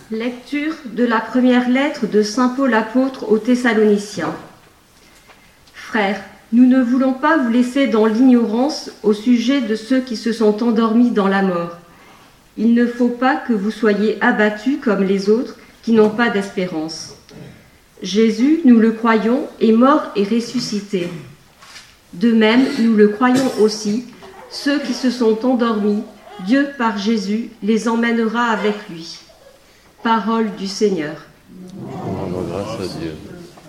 Lecture de la première lettre de saint Paul apôtre aux Thessaloniciens. Frères, nous ne voulons pas vous laisser dans l'ignorance au sujet de ceux qui se sont endormis dans la mort. Il ne faut pas que vous soyez abattus comme les autres qui n'ont pas d'espérance. Jésus, nous le croyons, est mort et ressuscité. De même, nous le croyons aussi, ceux qui se sont endormis, Dieu par Jésus les emmènera avec lui. Parole du Seigneur. Rendons grâce à Dieu.